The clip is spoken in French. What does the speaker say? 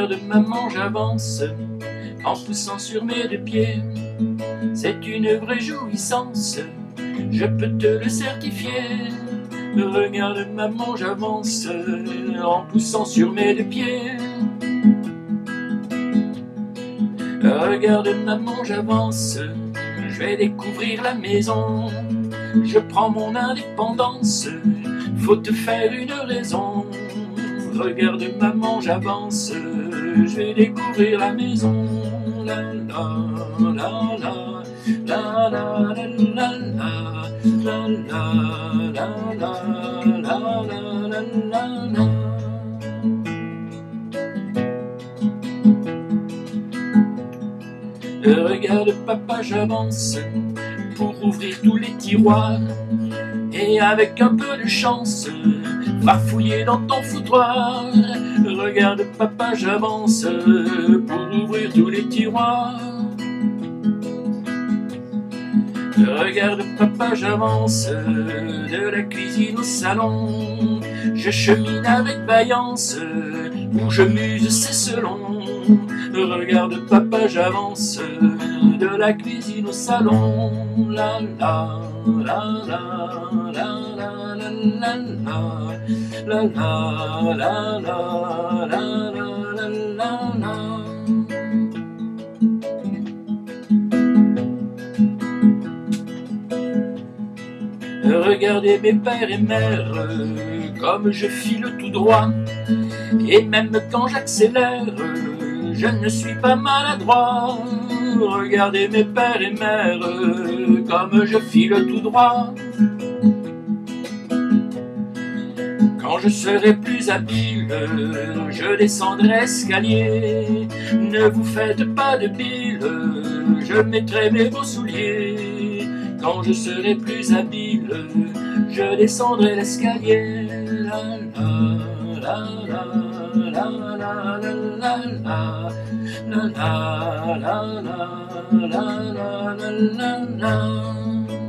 Regarde maman, j'avance en poussant sur mes deux pieds. C'est une vraie jouissance, je peux te le certifier. Regarde maman, j'avance en poussant sur mes deux pieds. Regarde maman, j'avance, je vais découvrir la maison. Je prends mon indépendance, faut te faire une raison. Regarde maman, j'avance, je vais découvrir la maison. La la la la la la la la la la la la la. Regarde papa, j'avance pour ouvrir tous les tiroirs et avec un peu de chance va fouiller dans ton foutoir. Regarde papa, j'avance pour ouvrir tous les tiroirs. Regarde papa, j'avance de la cuisine au salon. Je chemine avec vaillance, où je muse c'est selon. Regarde papa, j'avance de la cuisine au salon. La la la la la la la la la la la la la la la. Regardez mes pères et mères comme je file tout droit, et même quand j'accélère, je ne suis pas maladroit. Regardez mes pères et mères comme je file tout droit. Quand je serai plus habile, je descendrai escalier. Ne vous faites pas de bile, je mettrai mes beaux souliers. Quand je serai plus habile, je descendrai l'escalier. La la la la la la la la la la la la la la la la.